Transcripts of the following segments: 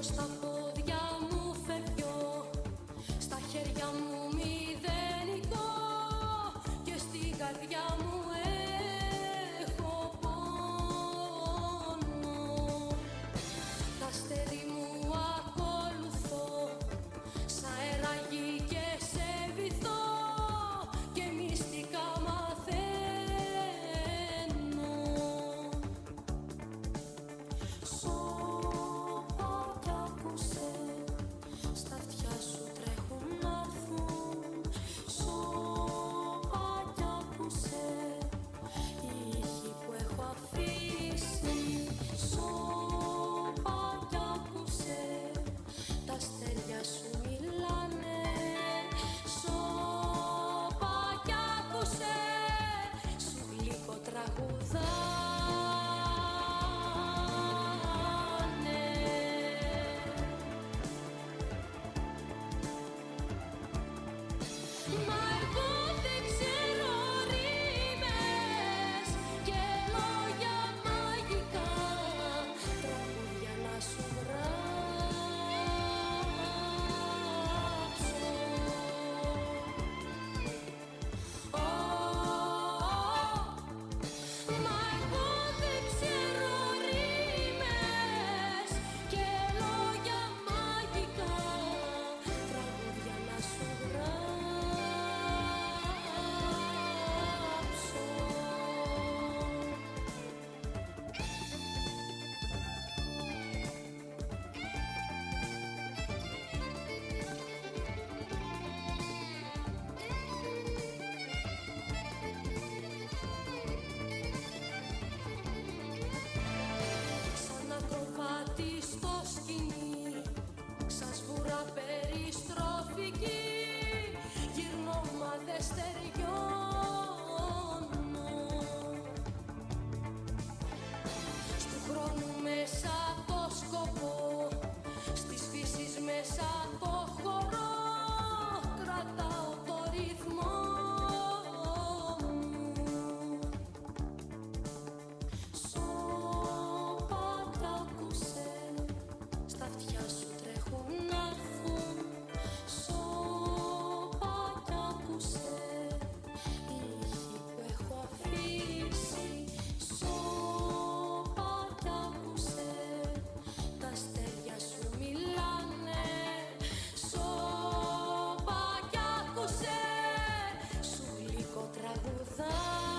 στα πόδια μου φεύγω, στα χέρια μου μηδενικό και στην καρδιά μου έχω πόνο. Τα αστέρι μου ακολουθώ, σ' αεράκι και σε βυθό και μυστικά μαθαίνω. Σώπα κι άκουσε, στα αυτιά σου τρέχουν να έρθουν. Σώπα κι άκουσε, οι ήχοι που έχω αφήσει. Σώπα κι άκουσε, τα αστέρια σου μιλάνε. Σώπα κι άκουσε, σου γλυκό τραγουδάνε. Μα εγώ δεν ξέρω ρήμες και λόγια μαγικά, τραγούδια να σου γράψω. Μα εγώ δεν ξέρω ρήμες και λόγια μαγικά, τραγούδια να σου γράψω. Σαν ακροβάτη στο σκηνή, σαν σβουρά περιστροφική, γυρνώ μα δεν στεριώνω. Στου χρόνου μέσα το σκοπό, στις φύσεις μέσα το χορό, κρατάω το ρυθμό μου. Σώπα κι άκουσε, στα αυτιά σου τρέχουν να έρθουν. Σώπα κι άκουσε, οι ήχοι που έχω αφήσει. Σώπα κι άκουσε, τα αστέρια σου μιλάνε. Σώπα κι άκουσε, σου γλυκό τραγουδάνε.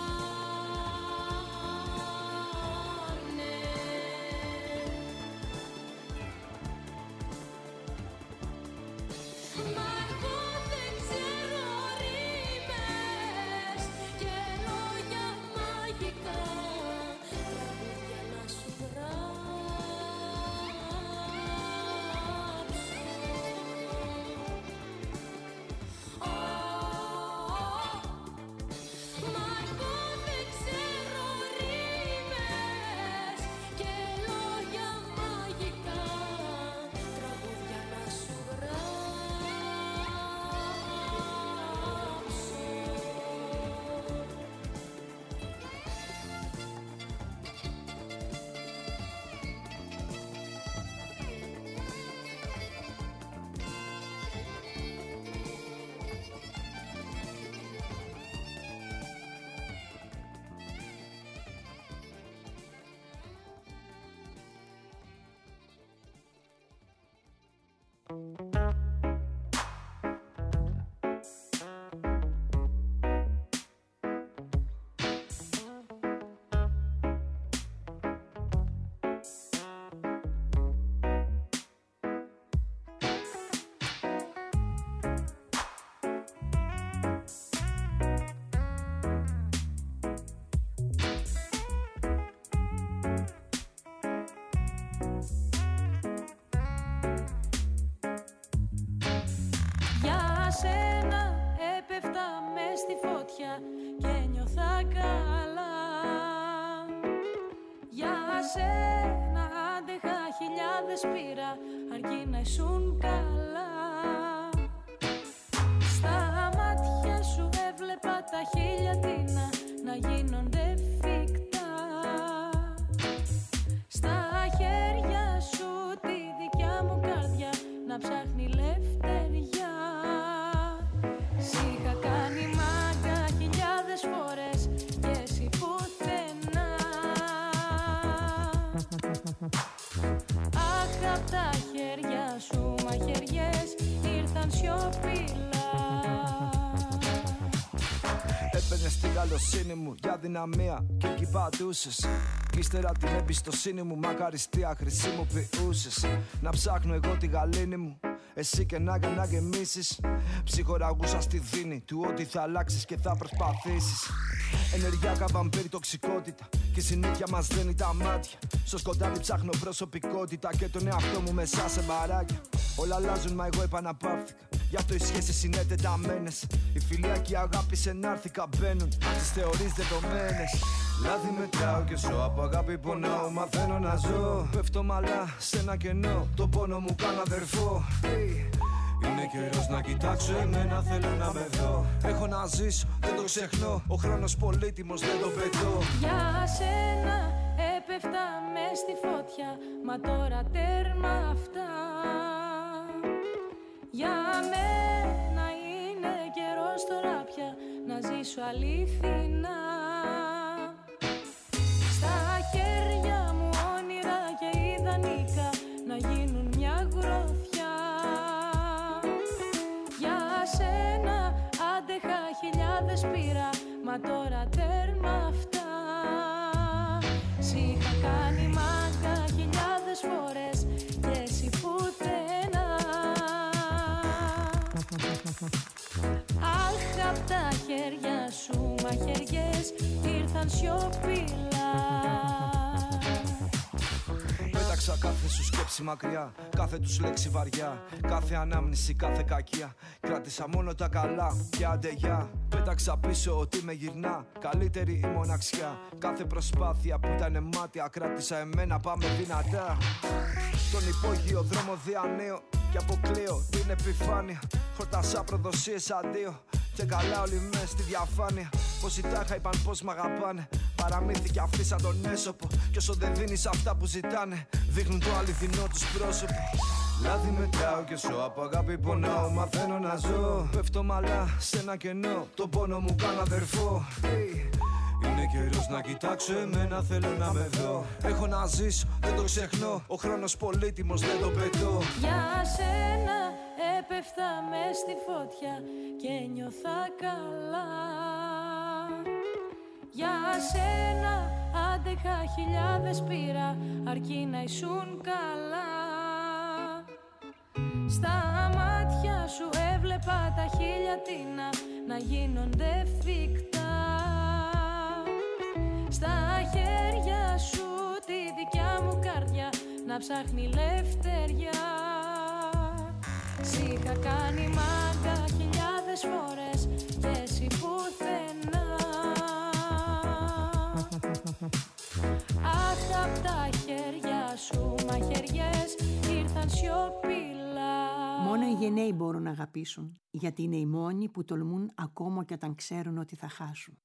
Μα εγώ δεν ξέρω ρήμες και λόγια μαγικά, τραγούδια να σου γράψω. Μα εγώ δεν ξέρω ρήμες και λόγια μαγικά, τραγούδια να σου γράψω. Για σένα έπεφτα μες στη φωτιά και νιώθα καλά. Για σένα άντεχα χιλιάδες πήρα, αρκεί να ήσουν καλά. Στα μάτια σου έβλεπα τα χίλια τίνα να γίνονται φυκτά. Στα χέρια σου τη δικιά μου καλοσύνη μου για δυναμία και εκεί πατούσες. Κι ύστερα την εμπιστοσύνη μου μακαριστία χρησιμοποιούσες. Να ψάχνω εγώ τη γαλήνη μου, εσύ και να γεμίσεις. Ψυχοραγούσα στη δίνη του ότι θα αλλάξεις και θα προσπαθήσεις. Ενεργειακά βαμπύρη τοξικότητα και η συνήθεια μας δένει τα μάτια. Στο σκοτάδι ψάχνω προσωπικότητα και τον εαυτό μου μέσα σε μπαράκια. Όλα αλλάζουν μα εγώ επαναπαύθηκα. Γι' αυτό οι σχέσεις είναι τεταμένες. Η φιλία και η αγάπη σε να'ρθηκα μπαίνουν στις θεωρείς δεδομένες. Λάδι μετράω και ζω, από αγάπη πονάω, μαθαίνω να ζω. Πέφτω μαλά σε ένα κενό, το πόνο μου κάνω αδερφό. Είναι καιρός να κοιτάξω εμένα, θέλω να με δω. Έχω να ζήσω, δεν το ξεχνώ, ο χρόνος πολύτιμος, δεν το πετώ. Για σένα έπεφτα μες στη φωτιά, μα τώρα τέρμα αυτά. Για μένα είναι καιρός τώρα πια να ζήσω αλήθινα. Στα χέρια μου όνειρα και ιδανικά να γίνουν μια γροθιά. Για σένα άντεχα χιλιάδες πήρα, μα τώρα τέρμα αυτά. Σ' είχα κάνει μάγκα χιλιάδες φορές και εσύ πουθενά. Αχ, απ' τα χέρια σου μαχαιριές ήρθαν σιωπηλά. Πέταξα κάθε σου σκέψη μακριά, κάθε τους λέξη βαριά, κάθε ανάμνηση, κάθε κακία. Κράτησα μόνο τα καλά και αντεγιά. Πέταξα πίσω ότι με γυρνά, καλύτερη η μοναξιά. Κάθε προσπάθεια που ήταν μάτια κράτησα εμένα, πάμε δυνατά. Τον υπόγειο δρόμο διανύω και αποκλείω την επιφάνεια. Χορτάσα προδοσίες αντίο και καλά όλοι μες στη διαφάνεια. Πόσοι τάχα είπαν πως μ' αγαπάνε, παραμύθι κι αυτοί σαν τον έσωπο. Κι όσο δεν δίνεις αυτά που ζητάνε, δείχνουν το αληθινό τους πρόσωπο. Λάδι μετράω και ζω, από αγάπη πονάω, μαθαίνω να ζω. Πέφτω μαλά σε ένα κενό, το πόνο μου κάνω αδερφό. Είναι καιρός να κοιτάξω εμένα, θέλω να με δω. Έχω να ζήσω, δεν το ξεχνώ, ο χρόνος πολύτιμος, δεν το πετώ. Για σένα έπεφτα μες στη φωτιά και νιώθα καλά. Για σένα άντεχα χιλιάδες πήρα, αρκεί να ήσουν καλά. Στα μάτια σου έβλεπα τα χίλια τίνα να γίνονται φυκτά. Στα χέρια σου τη δικιά μου καρδιά να ψάχνει λευτεριά. Σ' είχα κάνει μάγκα χιλιάδες φορές και εσύ πουθενά. Αχ, απ' τα χέρια σου μαχαιριές ήρθαν σιωπηλά. Μόνο οι γενναίοι μπορούν να αγαπήσουν, γιατί είναι οι μόνοι που τολμούν ακόμα και όταν ξέρουν ότι θα χάσουν.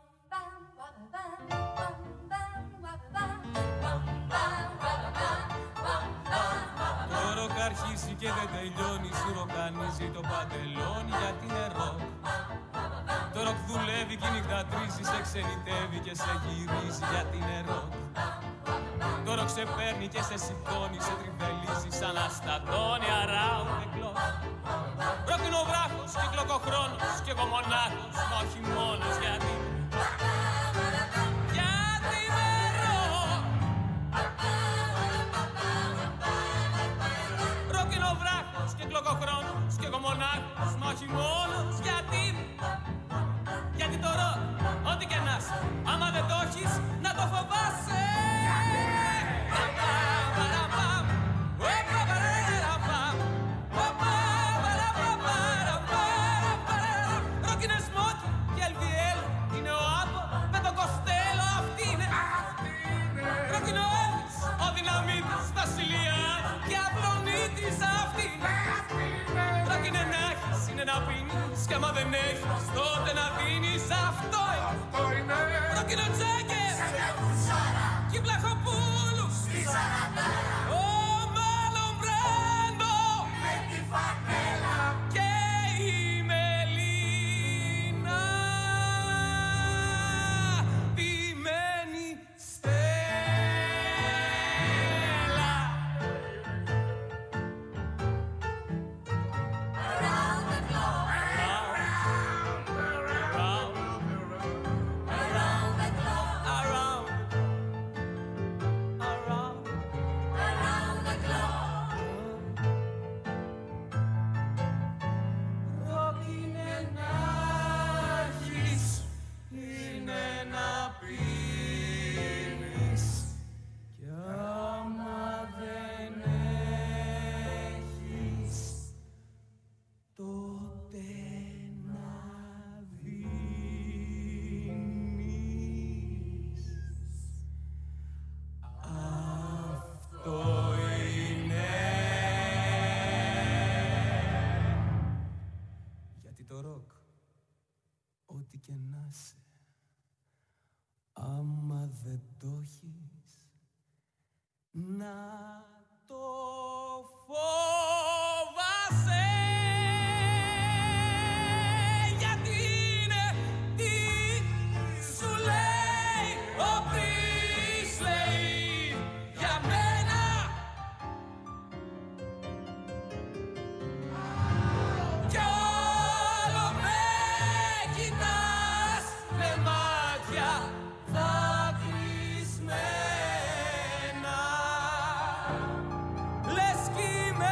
Το ροκ αρχίσει και δεν τελειώνει, σου ροκανίζει το παντελόνι γιατί είναι ροκ. Το ροκ δουλεύει και νυχτατρίζει, σε ξενιτεύει και σε γυρίζει γιατί είναι ροκ. Το ροκ σε παίρνει και σε σηκώνει, σε τριβελίζει σαν αστατώνει around the clock. Ροκ είναι ο βράχος και κλοκοχρόνος και εγώ μονάχος, μα όχι μόνος γιατί. Γιατί είμαι ροκ. Ροκ είναι ο βράχος και κλοκοχρόνος και εγώ μονάχος, μα όχι μόνος γιατί. Γιατί το ροκ, ό,τι και να είσαι, άμα δεν το έχεις, να το φοβάσαι. Ροκ είναι σμόκι και LVL, είναι ο Άπο με τον Κοστέλο, αυτή είναι. Ροκ είναι ο Έλβης, ο Δυναμίτης, Βασιλιάδης και Αυλονίτης, αυτή είναι. Ροκ είναι να έχεις, είναι να πίνεις. ό,τι και να σε. Άμα δεν το έχεις, να το φοβάσαι. Γιατί είναι τι σου λέει ο Πρίσλεϊ για μένα. Κι άλλο με κοιτάς με μάτια δακρυσμένα. Λες κι είμαι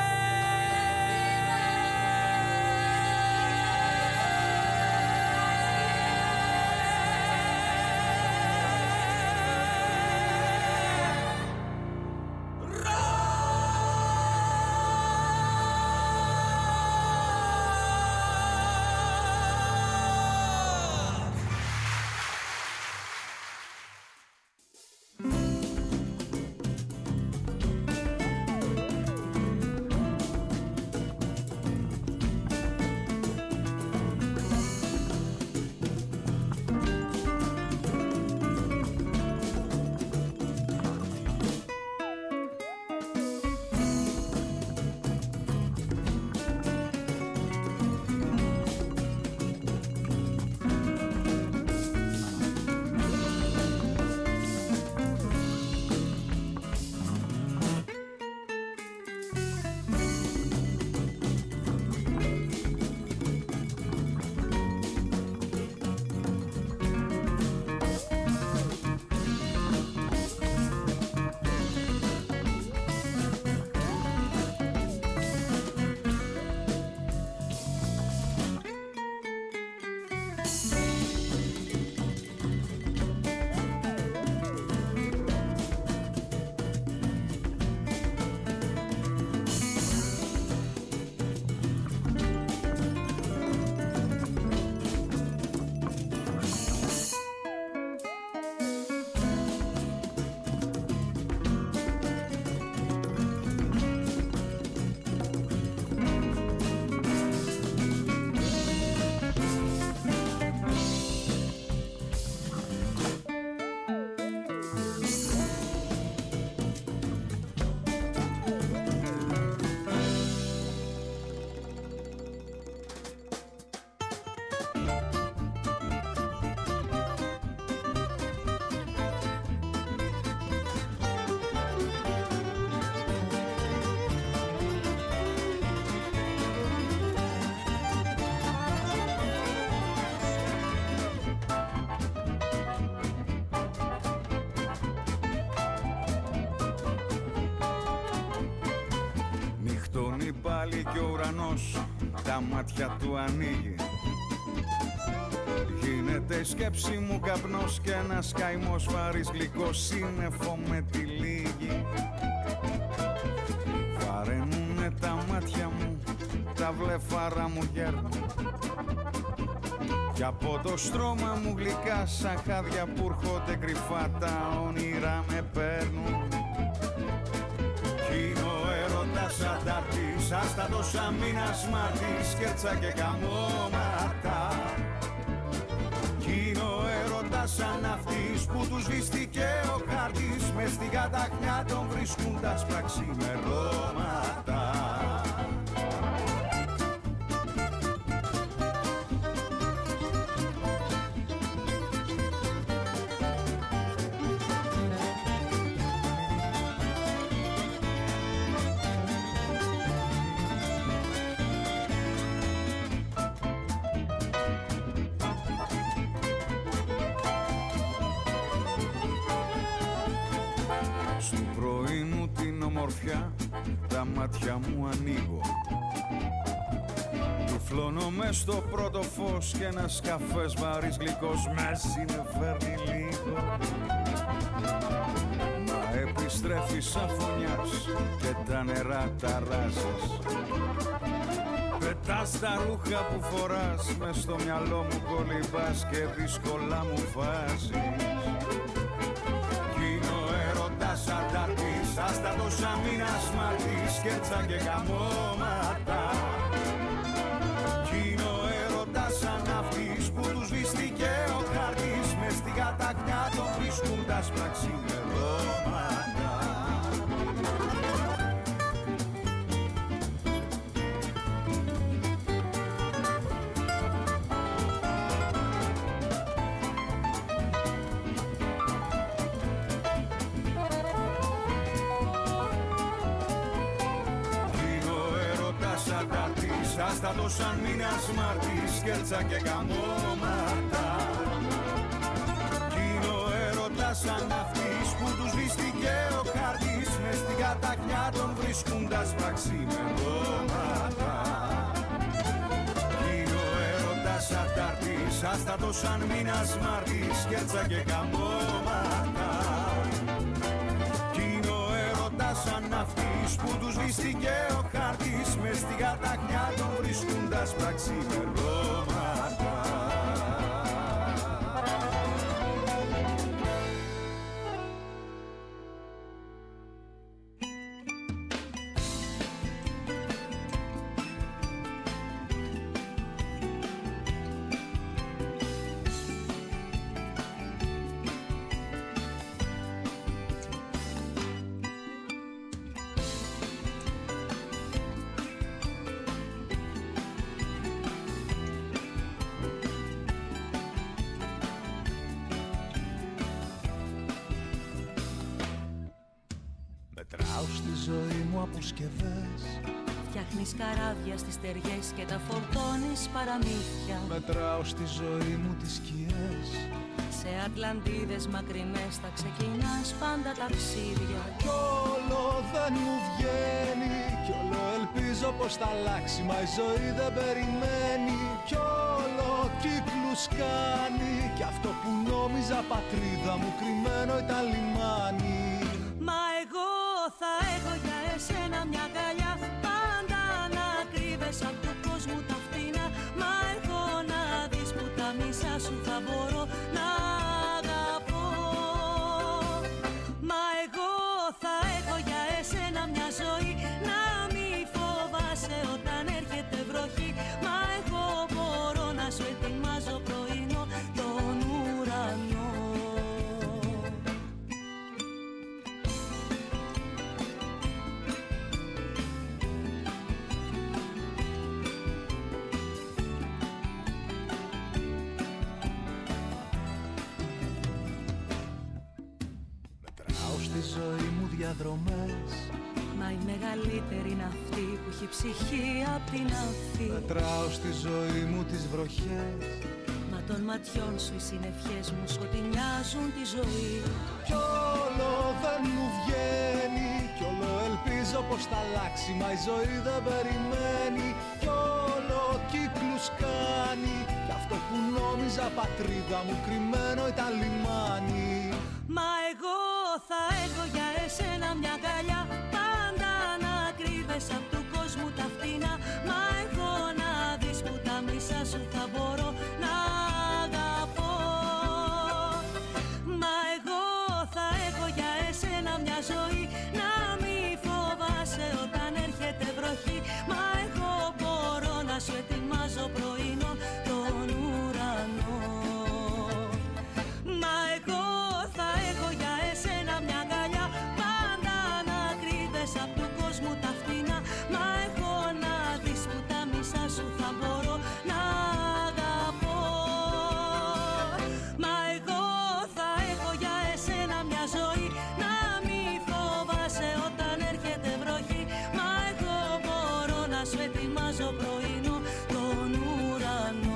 πάλι κι ο ουρανός τα μάτια του ανοίγει. Γίνεται η σκέψη μου καπνός και ένας καημός βαρύς γλυκός σύννεφο με τη λίγη. Βαραίνουνε τα μάτια μου, τα βλέφαρα μου γέρνουν κι από το στρώμα μου γλυκά σαν χάδια που έρχονται κρυφά τα όνειρα με παίρνουν. Κι είναι ο έρωτας αντάρτης, άστατος αμήνας μάρτης, σκέτσα και καμώματα. Κι είναι ο έρωτας σαν αυτής που τους βυστήκε ο χάρτης, μες στην καταχνιά τον βρίσκουν τα σπραξιμερώματα. Τα μάτια μου ανοίγω, τυφλώνω μες στο πρώτο φως και ένας καφές βαρύς γλυκός με συνεφέρνει λίγο. Μα επιστρέφει σαν φωνιάς και τα νερά ταράζεις. Πετάς τα ρούχα που φοράς, μες στο μυαλό μου κολυμπάς και δύσκολα μου βάζεις. Αντάρτης, άστατος αμήνας μάρτης, σκέτσα και καμώματα. Κι είναι ο έρωτας σαν αυτής που τους βυστεί άσπρα ξημερώματα. Άστατος σαν μήνας Μάρτης, σκέρτσα και καμώματα. Κι είναι ο έρωτας σαν αυτής που τους βυστηκε ο χάρτης, μες στην καταχνιά των βρίσκουν τα άσπρα ξημερώματα. Κι είναι ο έρωτας σαν τάρτης, άστατος σαν μήνας Μάρτης, σκέρτσα και καμώματα. Κι είναι ο έρωτας σαν αυτής που τους βυστηκε ο χάρτης, μες στην καταχνιά των βρίσκουν τα άσπρα ξημερώματα. Μετράω στη ζωή μου αποσκευές, φτιάχνεις καράβια στις στεριές και τα φορτώνεις παραμύθια. μετράω στη ζωή μου τις σκιές, Σε ατλαντίδες μακρινές θα ξεκινάς πάντα ταξίδια. κι όλο δεν μου βγαίνει, κι όλο ελπίζω πως θα αλλάξει, μα η ζωή δεν περιμένει, κι όλο κύκλους κάνει, κι αυτό που νόμιζα πατρίδα μου κρυμμένο ήταν λιμάνι. Μα εγώ θα έχω για εσένα μια αγκαλιά, πάντα να κρύβεσαι απ' του κόσμου τα φτηνά. Μα εγώ να δεις που τα μισά σου θα μπορώ να αγαπώ. Μα εγώ θα έχω για εσένα μια ζωή, να μη φοβάσαι όταν έρχεται βροχή. Μα εγώ μπορώ να σου ετοιμάζω πρωινό τον ουρανό. Μετράω στη ζωή μου διαδρομές, Μα η μεγαλύτερη είναι αυτή που έχει ψυχή απ' την αφή. μετράω στη ζωή μου τις βροχές, Μα των ματιών σου οι συννεφιές μου σκοτεινιάζουν τη ζωή. κι όλο δεν μου βγαίνει, κι όλο ελπίζω πως θα αλλάξει, μα η ζωή δεν περιμένει, κι όλο κύκλους κάνει, κι αυτό που νόμιζα πατρίδα μου κρυμμένο ήταν λιμάνι. Μα εγώ θα έχω για εσένα μια αγκαλιά, πάντα να κρύβεσαι απ' του κόσμου τα φτηνά. Μα εγώ να δεις που τα μισά σου θα μπορώ να αγαπώ. Μα εγώ θα έχω για εσένα μια ζωή, να μη φοβάσαι όταν έρχεται βροχή. Μα εγώ μπορώ να σου ετοιμάζω πρωινό τον ουρανό. Μα εγώ θα έχω για εσένα μια αγκαλιά, πάντα να κρύβεσαι απ' του κόσμου τα φτηνά. Μα εγώ να δεις που τα μισά σου θα μπορώ να αγαπώ. Μα εγώ θα έχω για εσένα μια ζωή, να μη φοβάσαι όταν έρχεται βροχή. Μα εγώ μπορώ να σου ετοιμάζω πρωινό τον ουρανό.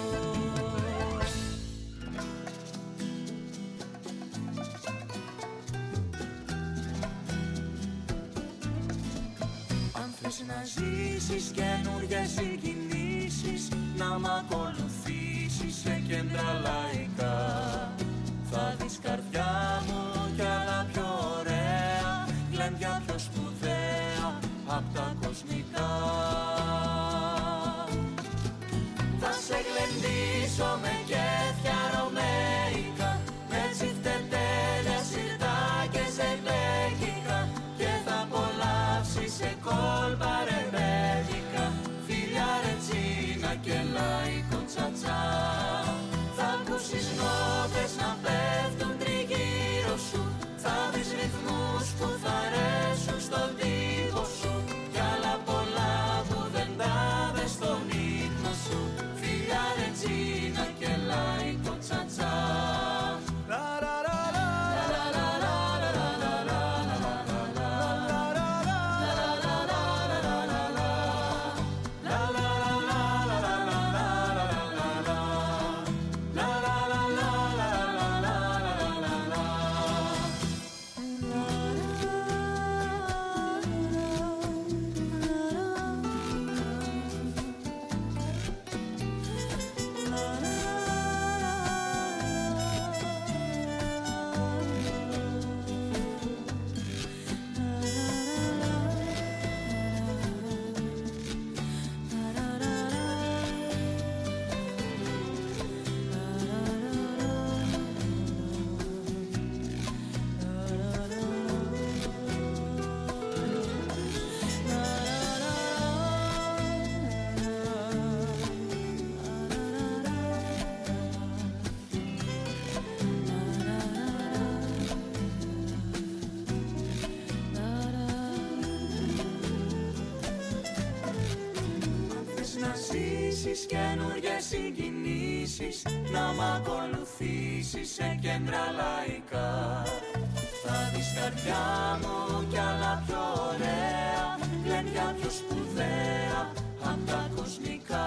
Αν θες να ζήσεις καινούριες συγκινήσεις, να μ' ακολουθήσεις σε κέντρα λαϊκά, θα δεις καρδιά μου κι άλλα πιο ωραία, γλέντια πιο σπουδαία απ' τα κοσμικά. Θα σε γλεντήσω με κέφια ρωμαϊκά, με τσιφτετέλια σιρτά και σε γλέκικα, και θα απολαύσεις σε κόλπα ρεμπέδικα, φιλιά ρετσίνα και λαϊκό τσατσά. Θα ακούς ζήσεις καινούριες συγκινήσεις, να μ' ακολουθήσεις σε κέντρα λαϊκά. Θα δεις καρδιά μου κι άλλα πιο ωραία, γλέντια πιο σπουδαία απ' τα κοσμικά.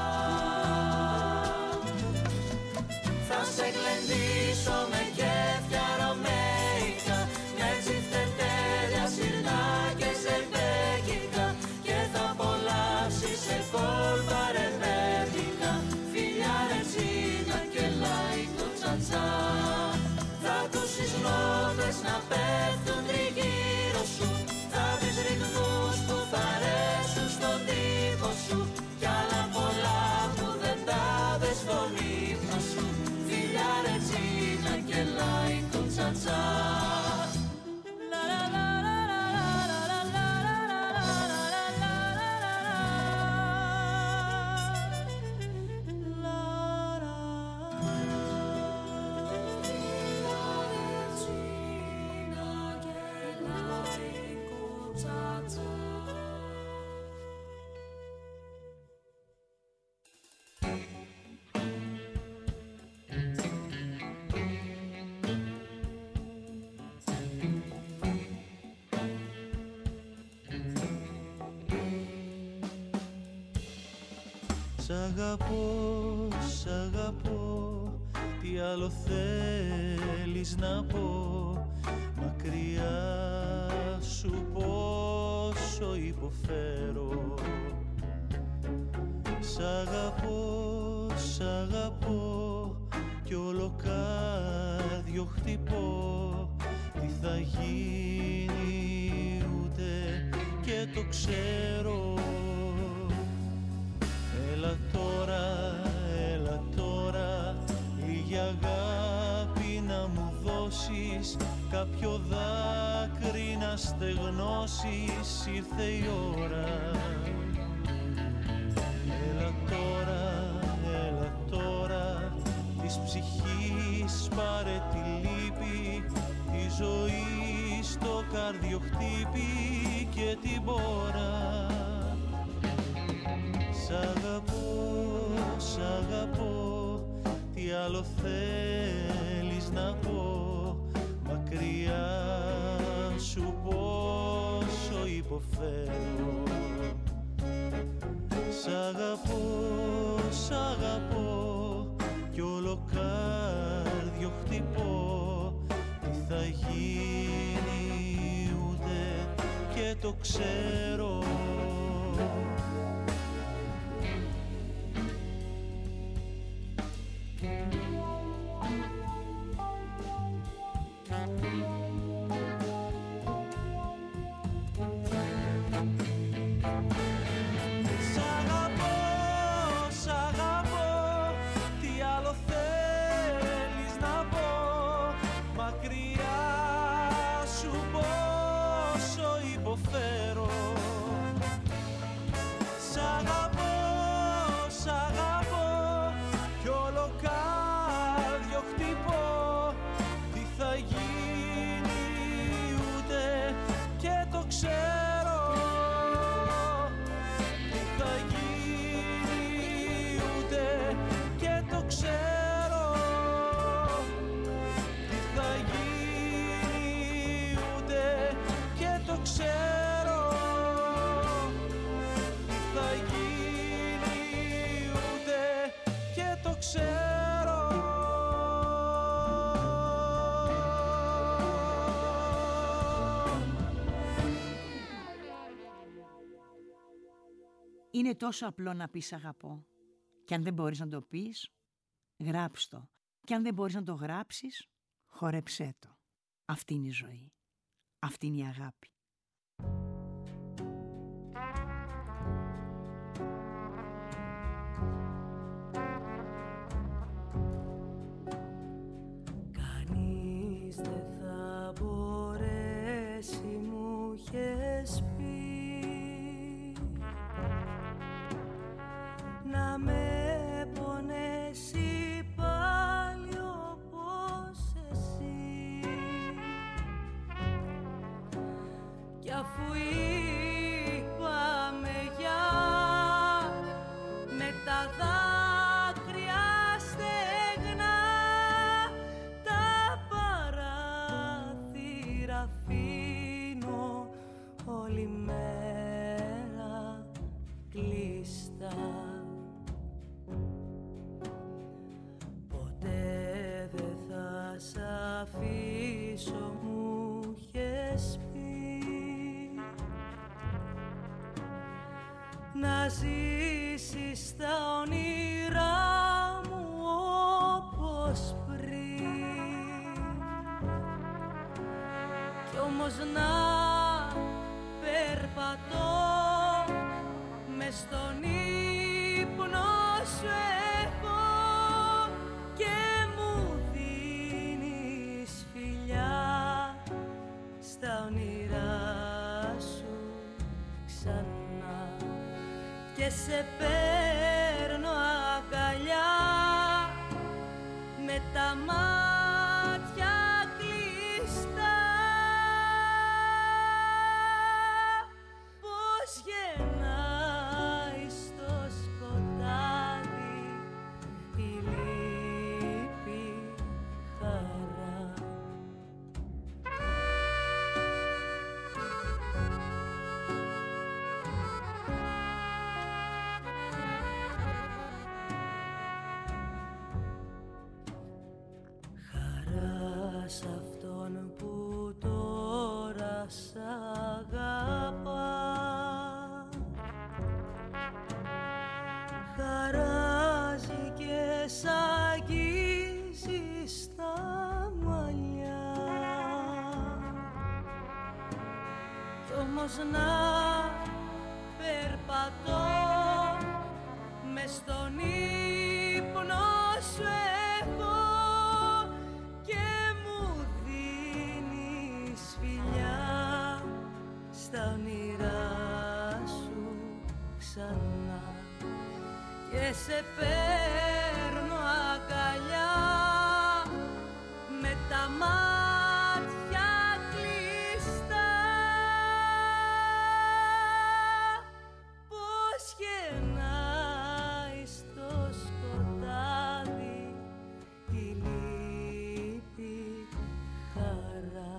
Θα σε γλεντήσω με κέφια ρωμαϊκά, με τσιφτετέλια συρνά και ζερβέκικα, και θα απολαύσεις σε κόλπα ρεβέτικα, φιλιά ρετσίνα και λαϊκό τσατσά. Θα ακούσεις νότες να πέφτουν τριγύρω σου, θα δεις ρυθμούς που θα αρέσουν στον τύπο σου, κι άλλα πολλά που δεν τα δες στον ύπνο σου, φιλιά ρετσίνα και λαϊκό τσατσά. Σ' αγαπώ, τι άλλο θέλεις να πω, μακριά σου πόσο υποφέρω. Σ' αγαπώ κι όλο κάδιο χτυπώ, τι θα γίνει ούτε και το ξέρω. Έλα τώρα, λίγη αγάπη να μου δώσεις, κάποιο δάκρυ να στεγνώσεις, ήρθε η ώρα. Έλα τώρα, της ψυχής πάρε τη λύπη, τη ζωή στο καρδιοχτύπη και την πόρα. Σ' αγαπώ, τι άλλο θέλεις να πω, μακριά σου πόσο υποφέρω. Σ' αγαπώ κι όλο κάρδιο χτυπώ, τι θα γίνει ούτε και το ξέρω. Είναι τόσο απλό να πεις αγαπώ. Και αν δεν μπορείς να το πεις, γράψ' το. Και αν δεν μπορείς να το γράψεις, χόρεψέ το. Αυτή είναι η ζωή. Αυτή είναι η αγάπη. Κανείς δεν θα μπορέσει, μου είχες πει, να με πονέσει πάλι όπως εσύ. Κι αφού είπαμε για με τα δάχτυλα πίσω μου είχες πει να ζήσεις τα όνειρά μου όπως πριν κι όμως να περπατώ μες στον ύπνο σου έχω και μου δίνεις φιλιά στα όνειρά σου ξανά και σε παίρνω αγκαλιά με τα μάτια κλειστά. Πώς γεννάει στο σκοτάδι η λύπη χαρά. Χαρά σ' αυτόν που τώρα σ' αγαπά, χαράζει και σ' αγγίζει στα μαλλιά κι όμως να περπατώ μες στον ύπνο σου έχω και μου δίνεις φιλιά στα όνειρά σου ξανά και σε παίρνω αγκαλιά με τα μάτια κλειστά. Πώς γεννάει στο σκοτάδι η λύπη χαρά.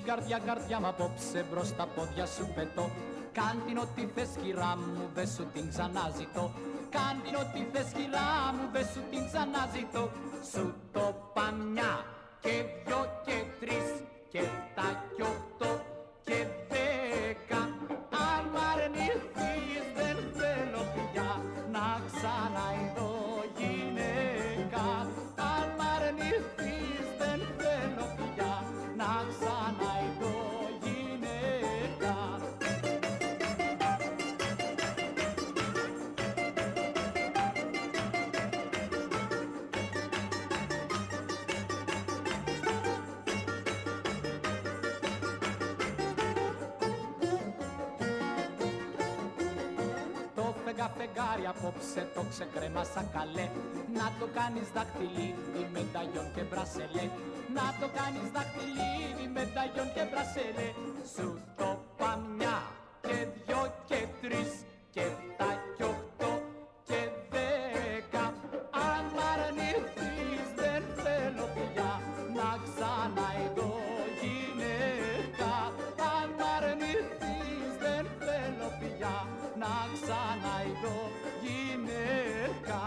καρδιά, καρδιά, μ' απόψε μπρος τα πόδια σου πετώ. Κάν την ό,τι θες, κυρά μου, δε σου την ξαναζητώ. Κάν την ό,τι θες, κυρά μου, δε σου την ξαναζητώ. Σου το παμιά και δυο και τρεις και τα κι οκτώ και 10. Αν μ' αρνηθείς δεν θέλω πια να ξαναειδώ γυναίκα. Αν μ' αρνηθείς δεν θέλω πια να ξαναειδώ γυναίκα. Φεγγάρι απόψε το ξεκρέμασα καλέ. Να το κάνεις δαχτυλίδι, μεταγιόν και μπρασελέ. Να το κάνεις δαχτυλίδι, μεταγιόν και μπρασελέ. Σου το παμιά και δυο και τρεις και 7 και 8 και 10. Αν μ' αρνηθείς δεν θέλω πια να ξαναειδώ γυναίκα. Αν μ' αρνηθείς δεν θέλω πια να ξαναειδώ γυναίκα.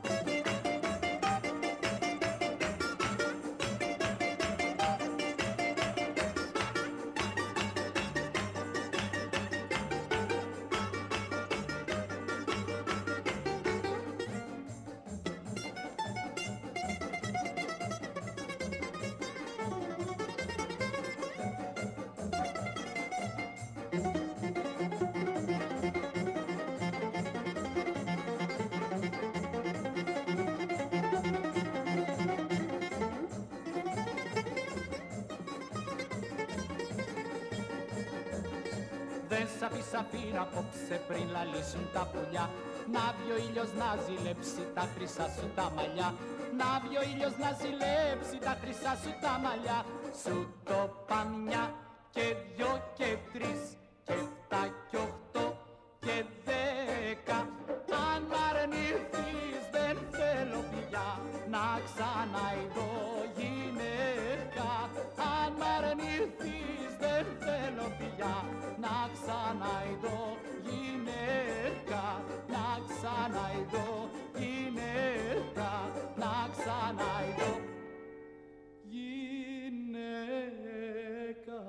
Αφήνα απόψε πριν λαλήσουν τα πουλιά. Να βγει ο ήλιος να ζηλέψει τα χρυσά σου τα μαλλιά. Να βγει ο ήλιος να ζηλέψει τα χρυσά σου τα μαλλιά. Σου το παμιά και δυο και τρεις και 7 και 8 και 10. Αν μ' αρνηθείς δεν θέλω πια να ξαναειδώ γυναίκα. Αν μ' αρνηθείς δεν θέλω πια να ξαναειδώ γυναίκα. Να ξαναειδώ γυναίκα. Να ξαναειδώ γυναίκα.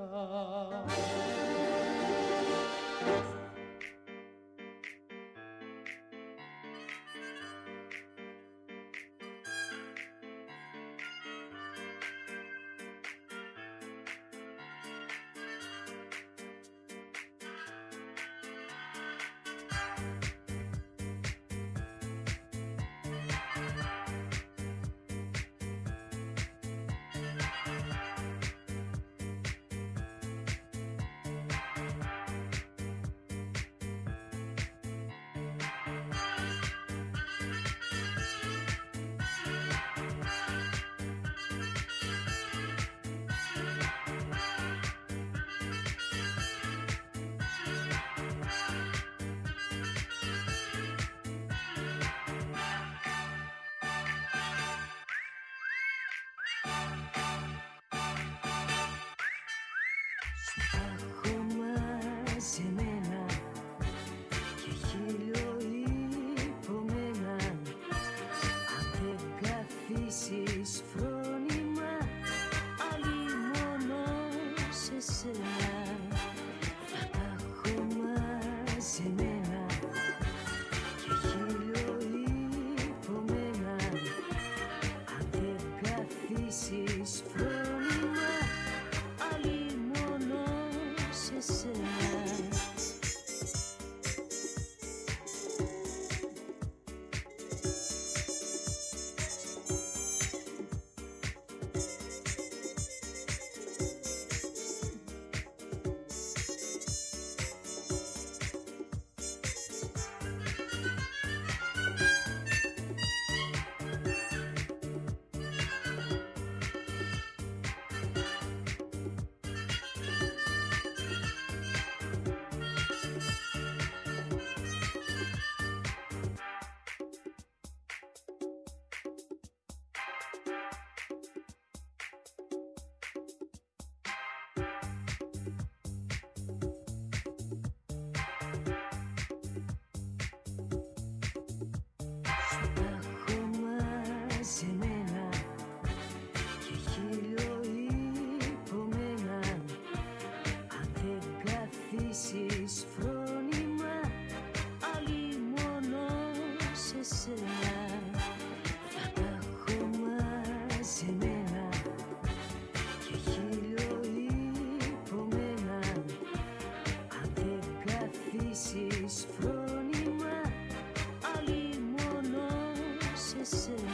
αφήσεις φρόνημα άλλη μόνο σε σένα. Θα τα έχω μαζεμένα και χίλιο υπομένα. Αν δεν καθίσεις φρόνημα άλλη μόνο σε σένα.